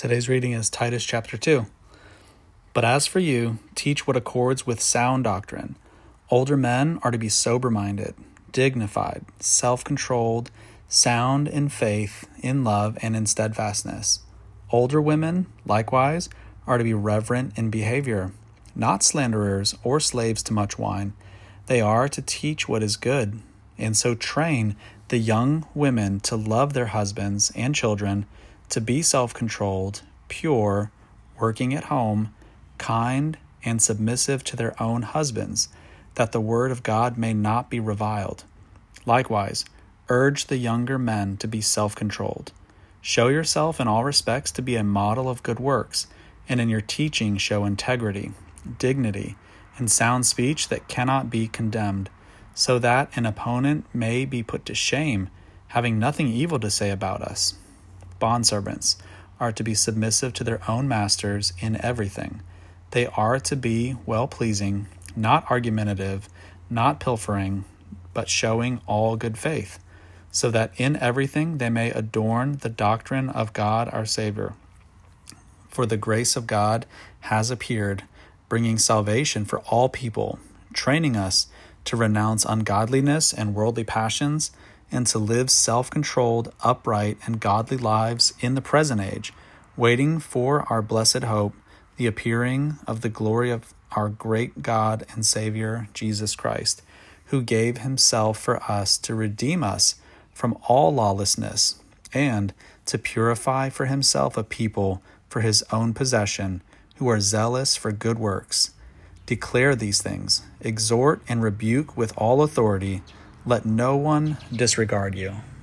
Today's reading is Titus chapter 2. But as for you, teach what accords with sound doctrine. Older men are to be sober-minded, dignified, self-controlled, sound in faith, in love, and in steadfastness. Older women, likewise, are to be reverent in behavior, not slanderers or slaves to much wine. They are to teach what is good, and so train the young women to love their husbands and children, to be self-controlled, pure, working at home, kind, and submissive to their own husbands, that the word of God may not be reviled. Likewise, urge the younger men to be self-controlled. Show yourself in all respects to be a model of good works, and in your teaching show integrity, dignity, and sound speech that cannot be condemned, so that an opponent may be put to shame, having nothing evil to say about us. Bondservants are to be submissive to their own masters in everything. They are to be well-pleasing, not argumentative, not pilfering, but showing all good faith, so that in everything they may adorn the doctrine of God our Savior. For the grace of God has appeared, bringing salvation for all people, training us to renounce ungodliness and worldly passions, and to live self-controlled, upright, and godly lives in the present age, waiting for our blessed hope, the appearing of the glory of our great God and Savior, Jesus Christ, who gave himself for us to redeem us from all lawlessness, and to purify for himself a people for his own possession, who are zealous for good works. Declare these things, exhort and rebuke with all authority. Let no one disregard you.